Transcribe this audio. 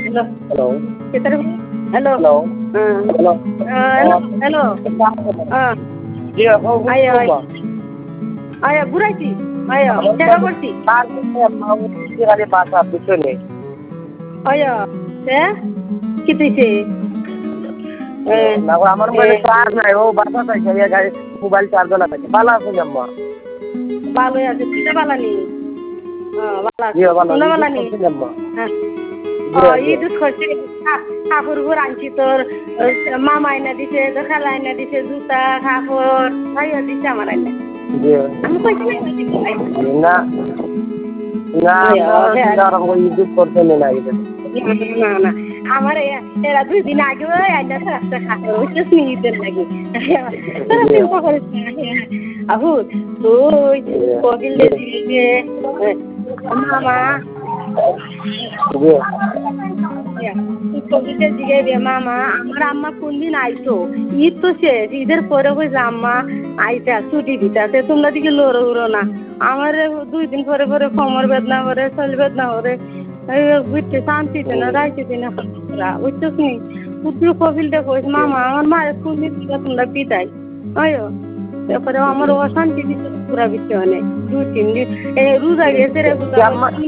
Hello. Hello. Kita hello. Hello. Hello. Hello. Hello. Iya, kau Ayo. apa? Ayo, Guraiti. Ayo, jaga kursi. Mau kira bahasa itu nih. Ayo. Kita sih. Nah, আমার মোবাইলে charge নাই ও বাসা থেকে গাড়ি mobile charge না থাকে ভালো আছে আম্মা ভালোই আছে তুই ভালো নি ভালো আছে ভালো ভালো নি আম্মা ঈদ করছে কাপড় উপর আনছি তোর মামা আইনা দিছে তোর খালা আইনা দিছে জুতা কাপড় ভাইয়া দিছে আমার আইনা আমি কইছি না না না ঈদ করতে না না না আমার এরা 2 দিন আগে আইনা রাস্তা কাপড় ওইটা ঈদের লাগে তোরা চিন্তা করিস না আবু তুই কোকিল দিছে মামা মামা আমার আম্মা কোনদিন আইতো ঈদ তো শেষ ঈদের পরে কইছে আম্মা আইতা ছুটি দিতাছে তোমরা দিকে লড়ো উড়ো না আমার 2 দিন পরে পরে কোমর বেদনা করে শরীর বেদনা করে বুঝতে শান্তিতে না রাইতে না বুঝছিস নি তুই কবিলটা কইস মামা আমার মায়ের কোনদিন তোমরা পিতাই আয়ো তারপরে আমার অশান্তি দিচ্ছে পুরা বিষয় অনেক 2-3 দিন রোজা গেছে রে